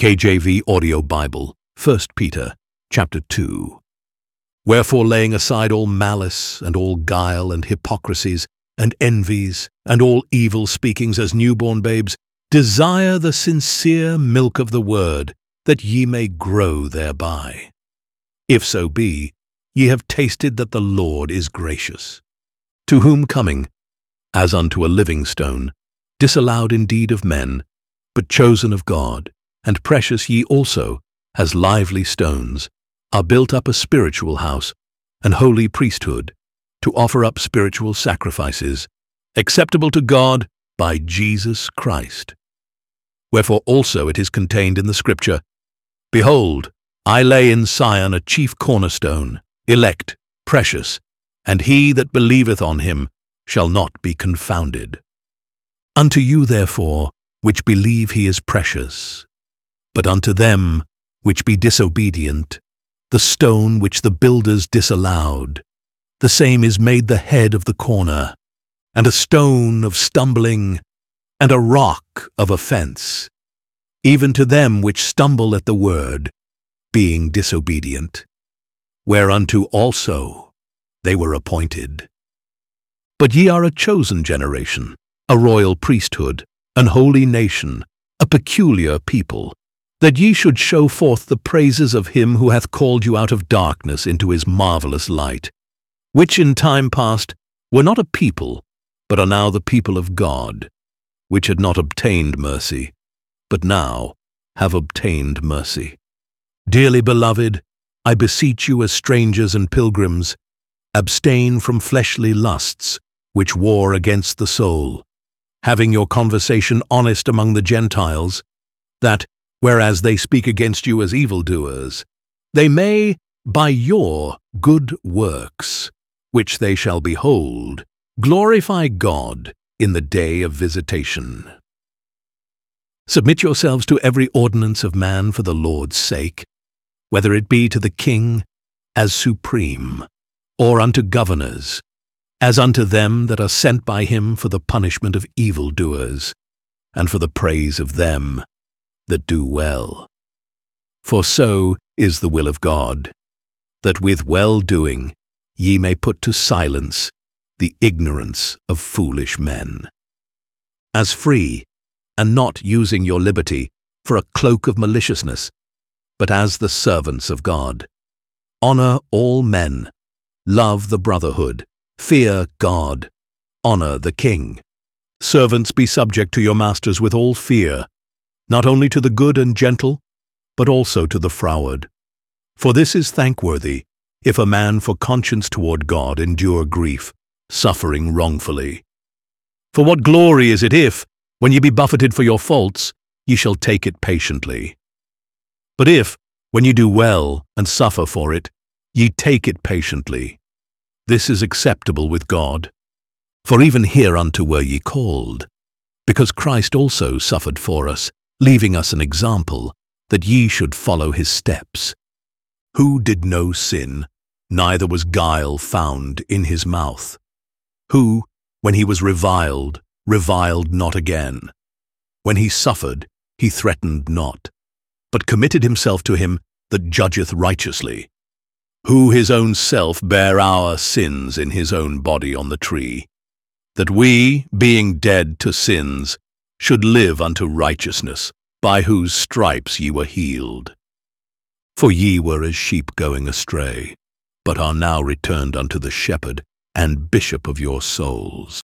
KJV Audio Bible, 1 Peter, chapter 2. Wherefore, laying aside all malice, and all guile, and hypocrisies, and envies, and all evil speakings as newborn babes, desire the sincere milk of the word, that ye may grow thereby. If so be, ye have tasted that the Lord is gracious, to whom coming, as unto a living stone, disallowed indeed of men, but chosen of God, and precious ye also, as lively stones, are built up a spiritual house, and holy priesthood, to offer up spiritual sacrifices, acceptable to God by Jesus Christ. Wherefore also it is contained in the Scripture, Behold, I lay in Sion a chief cornerstone, elect, precious, and he that believeth on him shall not be confounded. Unto you therefore, which believe he is precious, but unto them which be disobedient, the stone which the builders disallowed, the same is made the head of the corner, and a stone of stumbling, and a rock of offense, even to them which stumble at the word, being disobedient, whereunto also they were appointed. But ye are a chosen generation, a royal priesthood, an holy nation, a peculiar people, that ye should show forth the praises of him who hath called you out of darkness into his marvelous light, which in time past were not a people, but are now the people of God, which had not obtained mercy, but now have obtained mercy. Dearly beloved, I beseech you as strangers and pilgrims, abstain from fleshly lusts, which war against the soul, having your conversation honest among the Gentiles, that, whereas they speak against you as evildoers, they may, by your good works, which they shall behold, glorify God in the day of visitation. Submit yourselves to every ordinance of man for the Lord's sake, whether it be to the king as supreme, or unto governors, as unto them that are sent by him for the punishment of evildoers, and for the praise of them that do well. For so is the will of God, that with well-doing ye may put to silence the ignorance of foolish men. As free, and not using your liberty for a cloak of maliciousness, but as the servants of God. Honor all men, love the brotherhood, fear God, honor the king. Servants, be subject to your masters with all fear, not only to the good and gentle, but also to the froward. For this is thankworthy, if a man for conscience toward God endure grief, suffering wrongfully. For what glory is it if, when ye be buffeted for your faults, ye shall take it patiently? But if, when ye do well and suffer for it, ye take it patiently, this is acceptable with God. For even hereunto were ye called, because Christ also suffered for us, leaving us an example, that ye should follow his steps, who did no sin, neither was guile found in his mouth, who, when he was reviled, reviled not again. When he suffered, he threatened not, but committed himself to him that judgeth righteously, who his own self bare our sins in his own body on the tree, that we, being dead to sins, should live unto righteousness, by whose stripes ye were healed. For ye were as sheep going astray, but are now returned unto the shepherd and bishop of your souls.